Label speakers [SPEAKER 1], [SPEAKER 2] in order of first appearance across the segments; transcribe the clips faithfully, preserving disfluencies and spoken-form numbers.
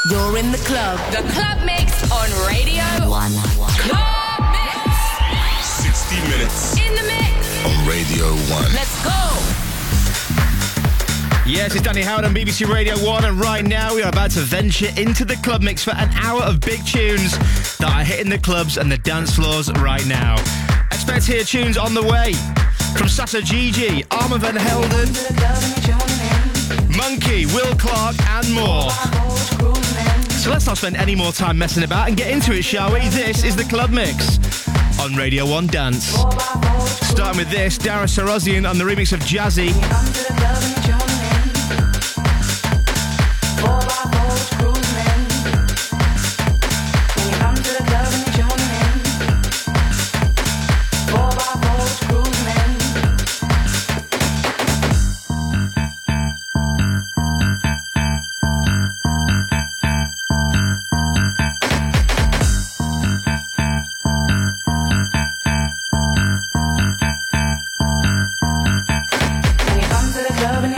[SPEAKER 1] You're in the club.
[SPEAKER 2] The Club Mix on Radio One. Club Mix.
[SPEAKER 3] sixty minutes.
[SPEAKER 2] In the mix.
[SPEAKER 3] On Radio One.
[SPEAKER 2] Let's go.
[SPEAKER 4] Yes, it's Danny Howard on B B C Radio one, and right now we are about to venture into the Club Mix for an hour of big tunes that are hitting the clubs and the dance floors right now. Expect to hear tunes on the way from Sasa Gigi, Armand van Helden, Monkey, Will Clark and more. So let's not spend any more time messing about and get into it, shall we? This is the Club Mix on Radio one Dance. Starting with this, Dara Sarozian on the remix of Jazzy.
[SPEAKER 5] When you come to the club and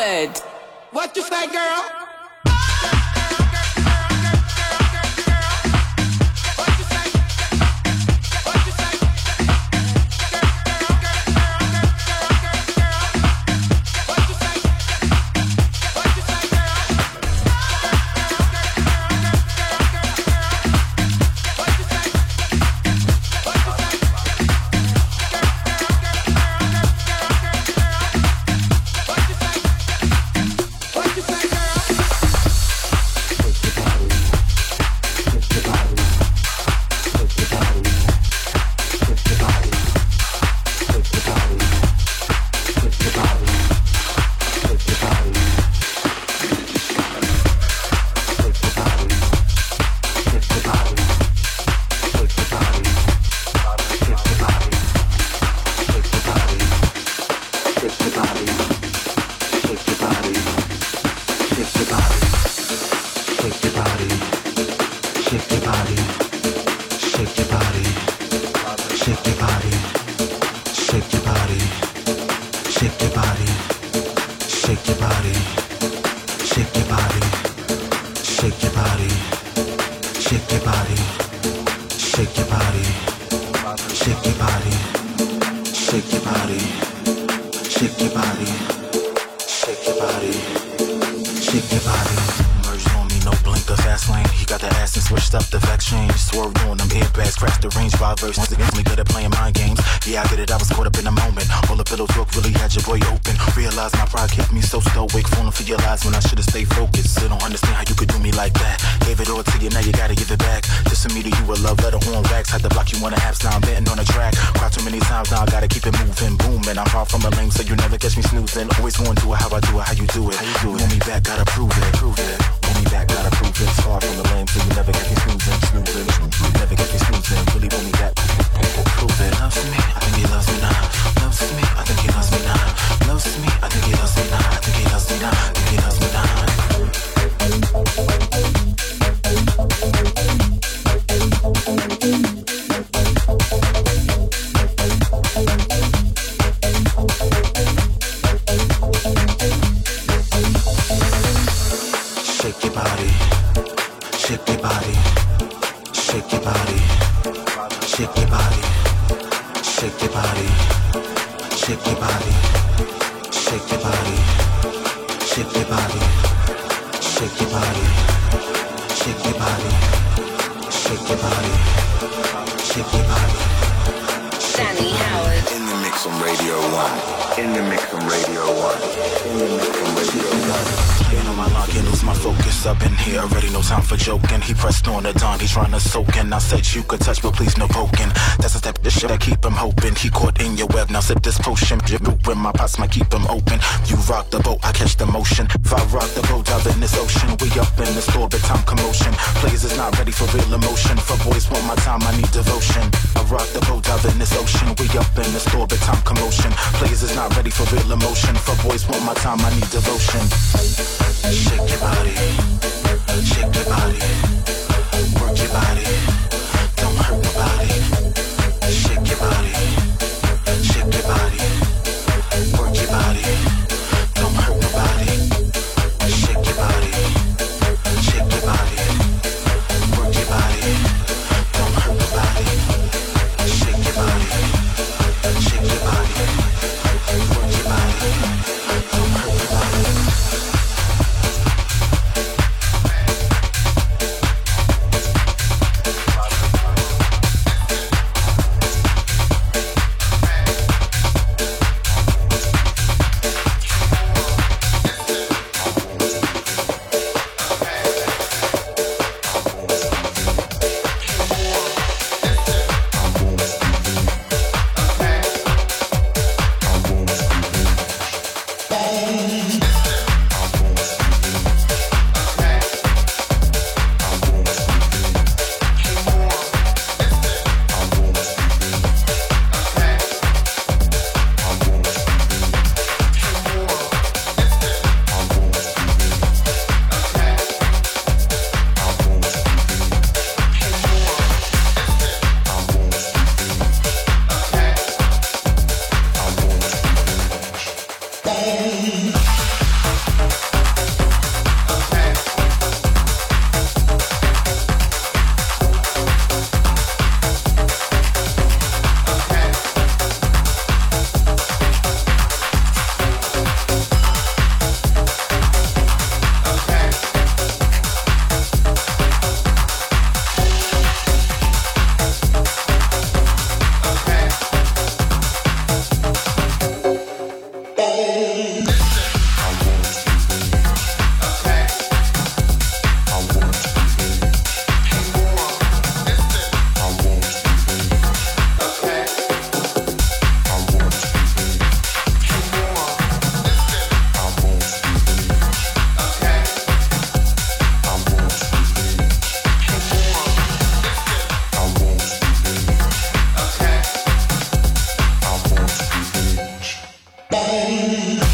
[SPEAKER 2] Howard.
[SPEAKER 1] What you say, girl?
[SPEAKER 5] When I should've stayed focused, still don't understand how you could do me like that. Gave it all to you, now you gotta give it back. Just to me to you a love letter on wax. Had to block you on the apps, now I'm betting on the track. Cried too many times, now I gotta keep it moving, booming. I'm far from a lame, so you never catch me snoozing. Always going to it, how I do it, how you do it. How you do it? Want me back, gotta prove it, prove it. Want me back, gotta prove it. Far from the lame, so you never catch me snoozing, snoozing. Never catch me snoozing. Really want me back, prove it. Loves me, I think he loves me now. Loves me, I think he loves me now. Loves me, I think he loves me now. I think he loves me now. I think he loves me now. Shake your body, shake your body, shake your body, shake your body, shake your body, shake your body, shake your body, shake your body, shake your body, shake your body, shake your body, shake your body.
[SPEAKER 2] Danny Howard.
[SPEAKER 3] In the mix on Radio One. In the mix on Radio One. In the mix on Radio One.
[SPEAKER 5] Ain't on my line, can't lose my focus. I've been here already, no time for joking. He pressed on the dawn, he trying to soak in. I said you could touch, but please no poking. That's the step of the shit that keep him hoping. He caught in your web, now sip this potion. When my pots might keep him open. You rock the boat, I catch the motion. If I rock the boat, dive in this ocean. We up in the store, big time commotion. Players is not ready for real emotion. For boys want my time, I need devotion. I rock the boat, dive in this ocean. We up in the store, big time commotion. Players is not ready for real emotion. For boys want my time, I need devotion. Shake your body, shake your body, work your body, don't hurt nobody. Shake your body, shake your body, work your body, don't hurt nobody. Shake your body, shake your body, work your body, don't hurt nobody. Shake your body, shake your body, work your body, don't hurt nobody.
[SPEAKER 1] Bye.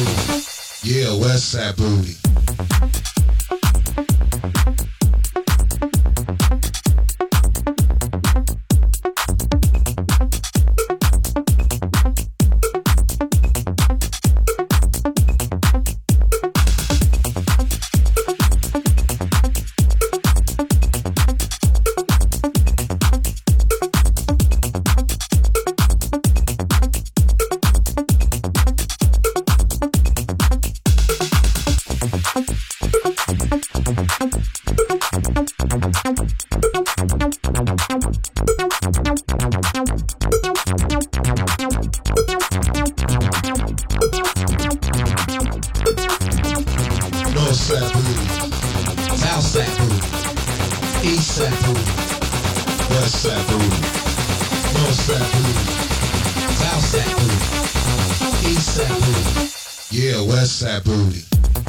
[SPEAKER 6] booty. Yeah, West Side booty. Westside booty.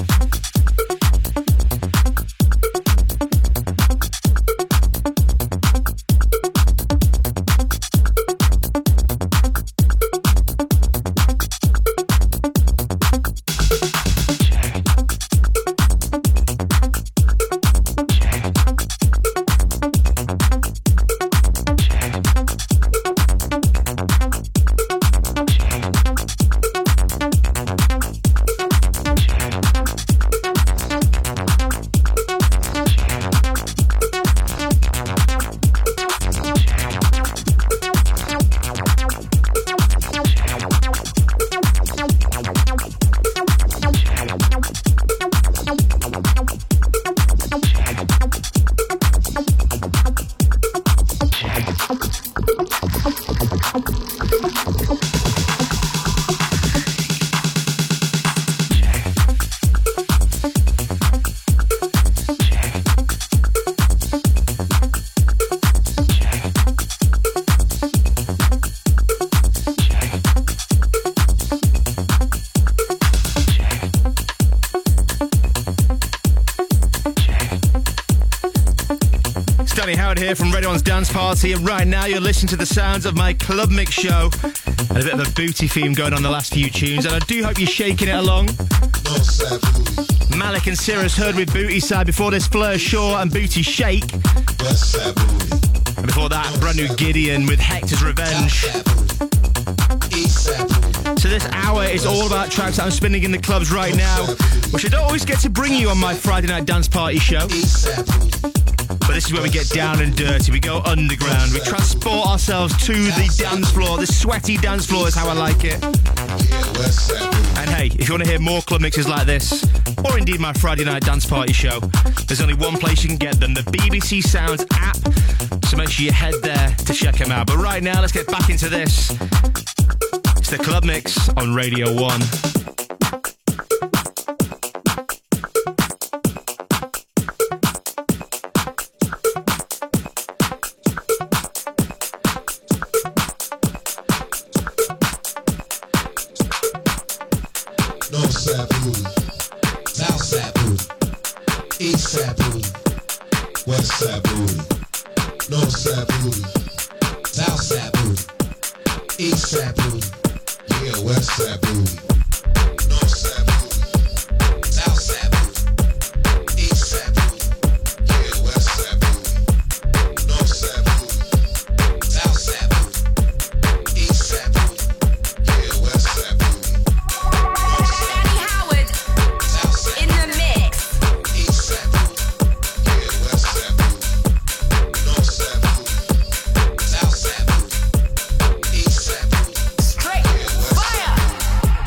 [SPEAKER 6] Here from Radio One's Dance Party, and right now you're listening to the sounds of my Club Mix show and a bit of a booty theme going on the last few tunes, and I do hope you're shaking it along. Malik and Cirrus heard with Booty Side. Before this, Fleur Shaw and Booty Shake. And before that, brand new Gideon with Hector's Revenge. So this hour is all about tracks that I'm spinning in the clubs right now, which I don't always get to bring you on my Friday night dance party show. But this is where we get down and dirty. We go underground. We transport ourselves to the dance floor. The sweaty dance floor is how I like it. And hey, if you want to hear more club mixes like this, or indeed my Friday night dance party show, there's only one place you can get them, the B B C Sounds app. So make sure you head there to check them out. But right now, let's get back into this. It's the Club Mix on Radio One. Northside booty, Southside booty, Eastside booty, Westside booty, Northside booty, Southside booty, Eastside booty, yeah, Westside booty, Northside booty, Southside booty, Eastside booty, yeah, Westside booty, Northside booty, Southside booty, Eastside booty, yeah, Westside booty.
[SPEAKER 2] Straight fire!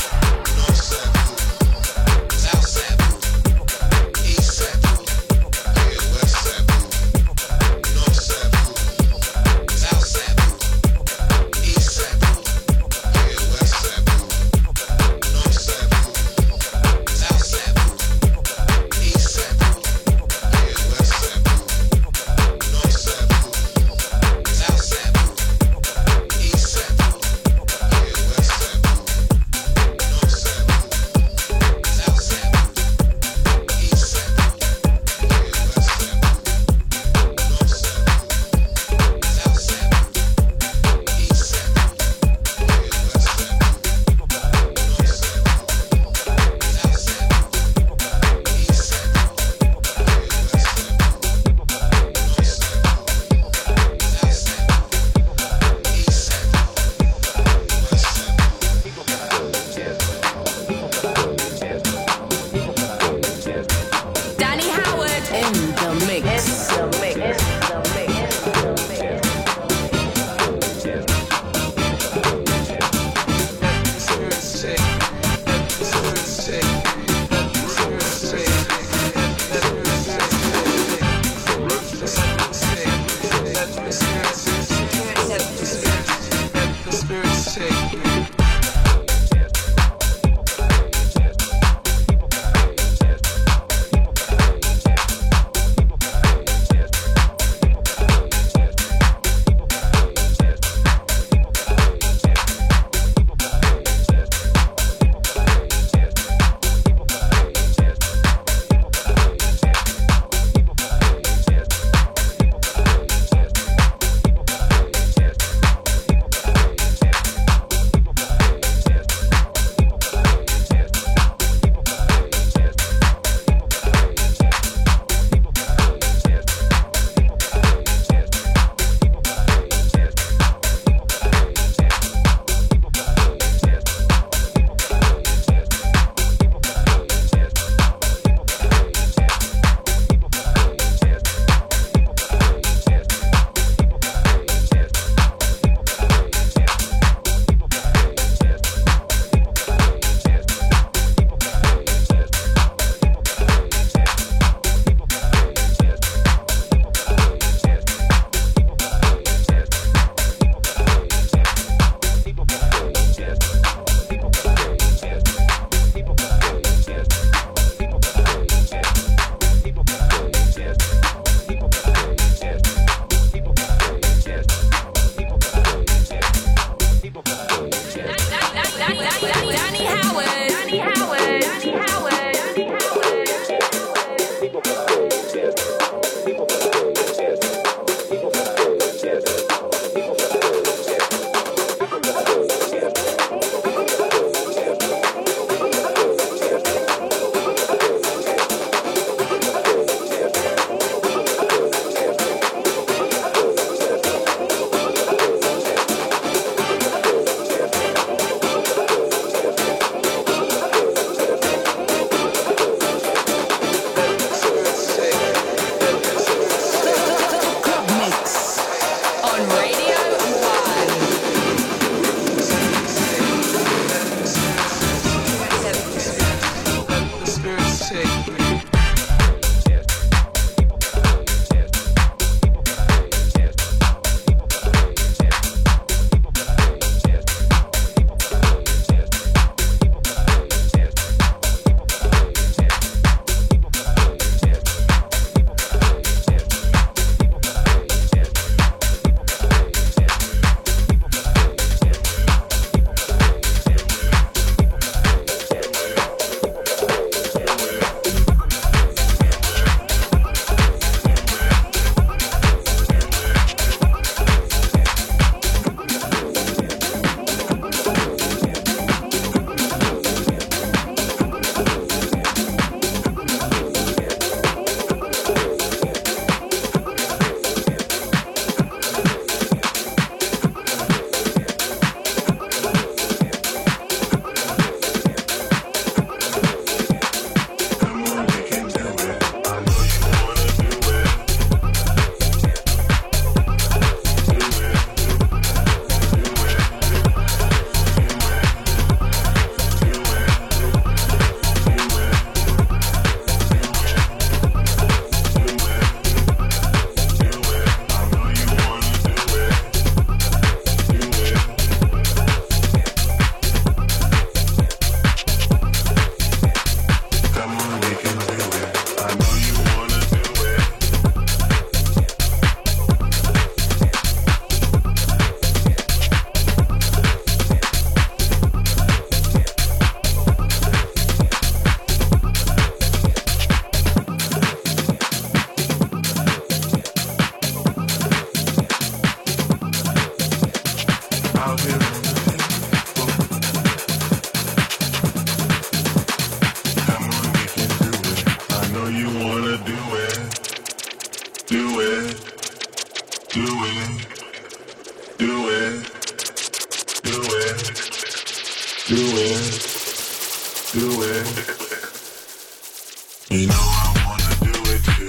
[SPEAKER 3] do it. You know I wanna do it too.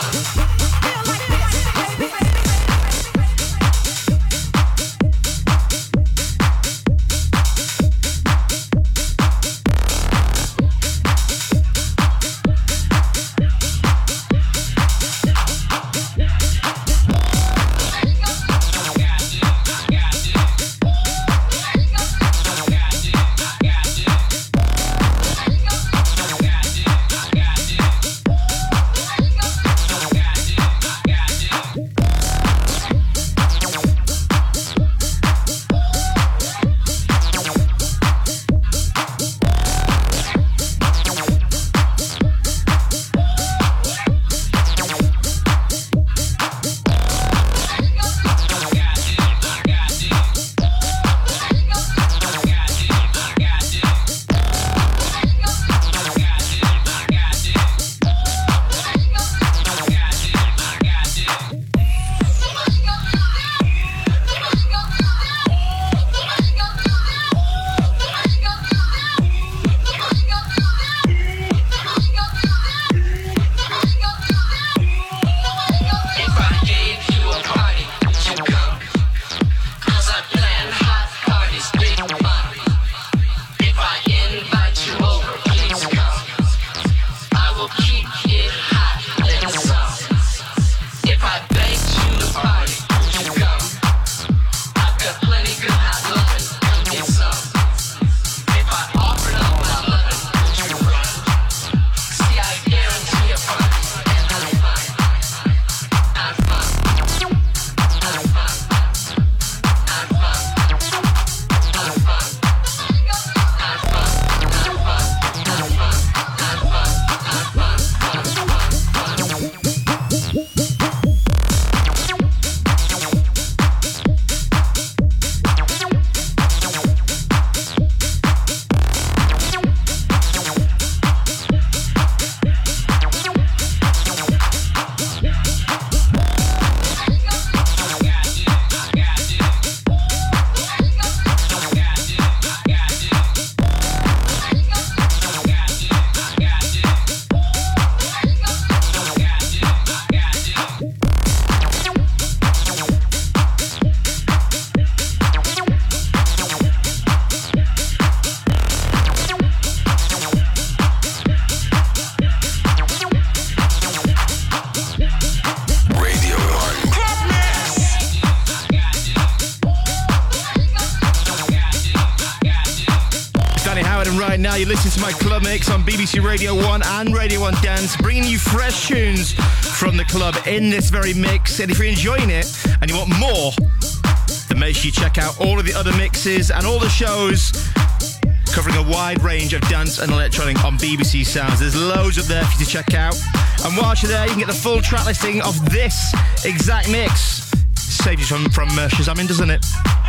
[SPEAKER 6] right now. You're listening to my club mix on B B C Radio one and Radio one Dance, bringing you fresh tunes from the club in this very mix. And if you're enjoying it and you want more, then make sure you check out all of the other mixes and all the shows covering a wide range of dance and electronic on B B C Sounds. There's loads up there for you to check out. And whilst you're there, you can get the full track listing of this exact mix. Saves you from, from uh, Shazamming, doesn't it?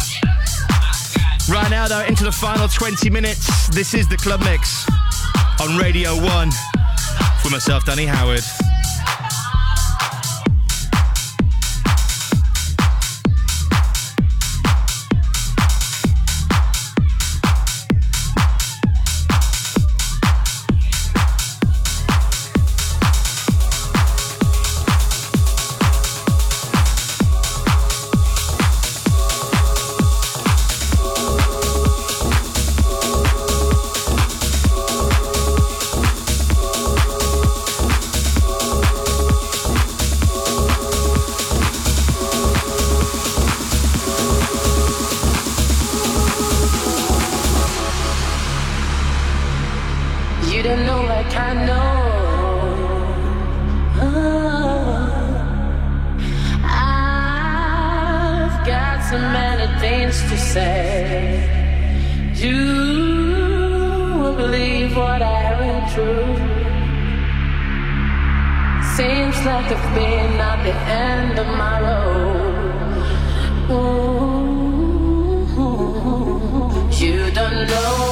[SPEAKER 6] Right now, though, into the final twenty minutes. This is the Club Mix on Radio one with myself, Danny Howard.
[SPEAKER 7] so many things to say. You will believe what I went through. Seems like I've been at the end of my road. Ooh, you don't know.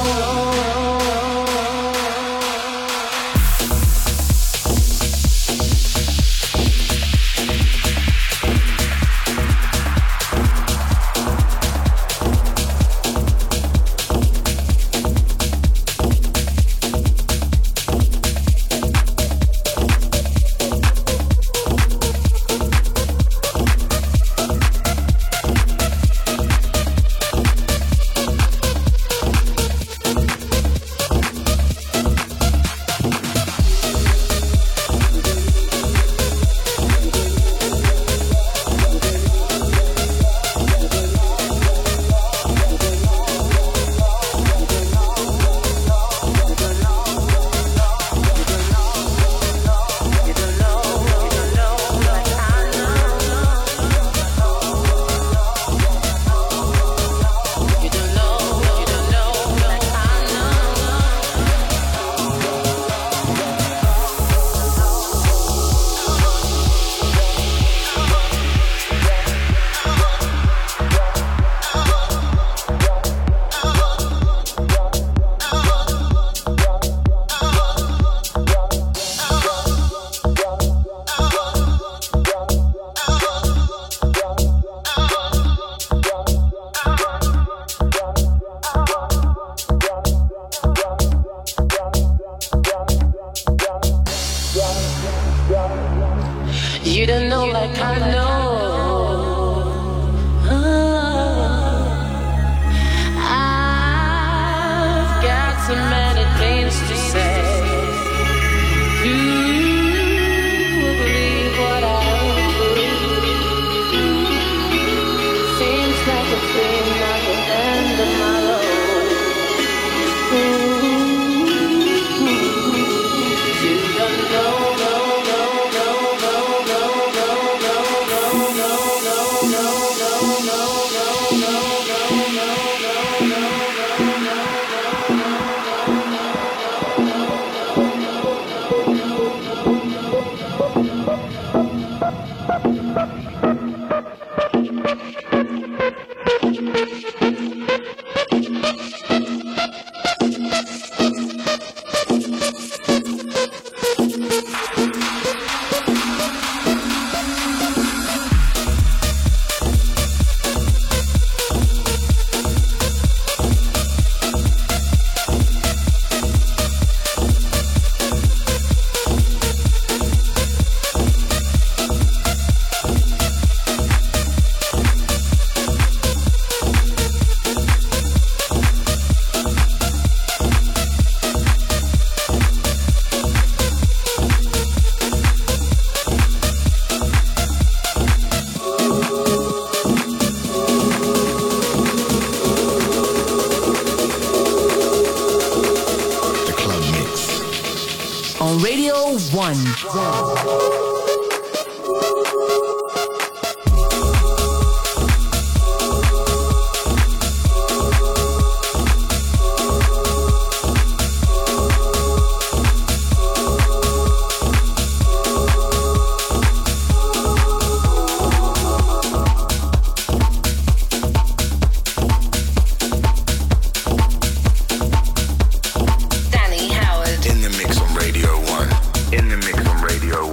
[SPEAKER 7] You don't know like I know. Oh, I've got so many things to say. You will believe what I do. Seems like it's been at the end of my road. Ooh, you don't know.
[SPEAKER 3] In the mix on Radio one. In the mix on Radio one.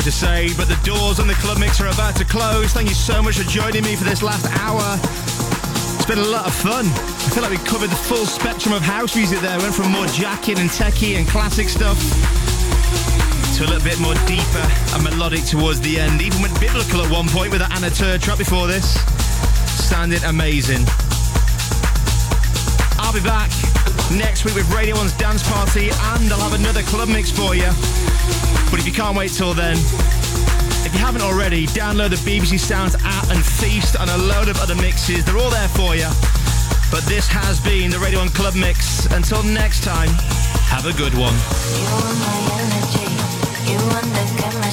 [SPEAKER 4] to say, but the doors on the Club Mix are about to close. Thank you so much for joining me for this last hour. It's been a lot of fun. I feel like we covered the full spectrum of house music there. Went from more jacking and techie and classic stuff to a little bit more deeper and melodic towards the end. Even went biblical at one point with that Anna Tur track before this. Sounded amazing. I'll be back next week with Radio one's Dance Party, and I'll have another Club Mix for you. But if you can't wait till then, if you haven't already, download the B B C Sounds app and feast on a load of other mixes. They're all there for you. But this has been the Radio one Club Mix. Until next time, have a good one.
[SPEAKER 8] You want my energy, you want the chemistry.